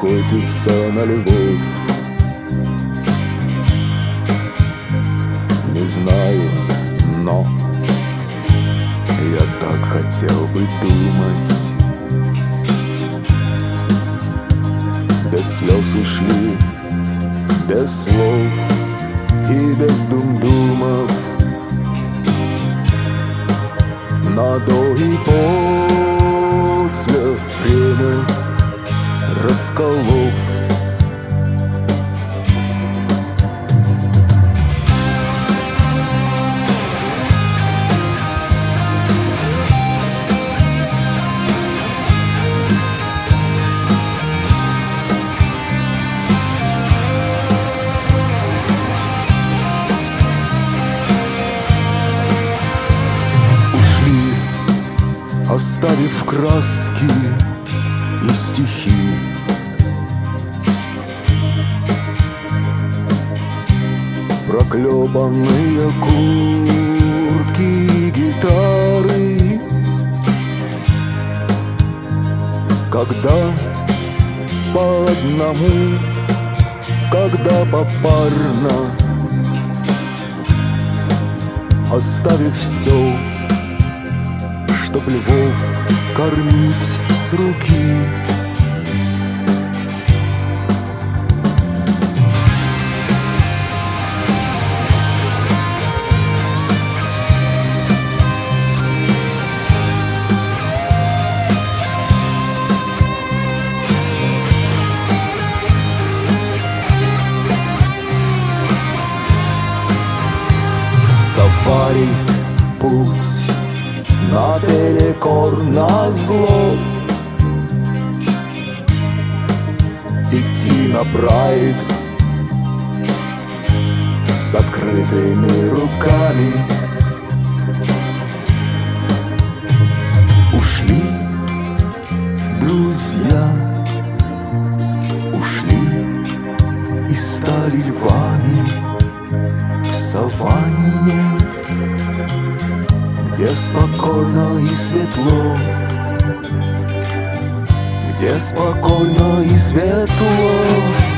охотиться на львов. Не знаю, но я так хотел бы думать. Без слез ушли, без слов и без дум-думов, на до и после время расколов. Оставив краски и стихи, проклёбанные куртки и гитары. Когда по одному, когда попарно, оставив все, чтоб львов кормить с руки. Сафари — путь наперекор, назло. Идти на прайд с открытыми руками. Ушли друзья, ушли и стали львами в саванне, где спокойно и светло, где спокойно и светло.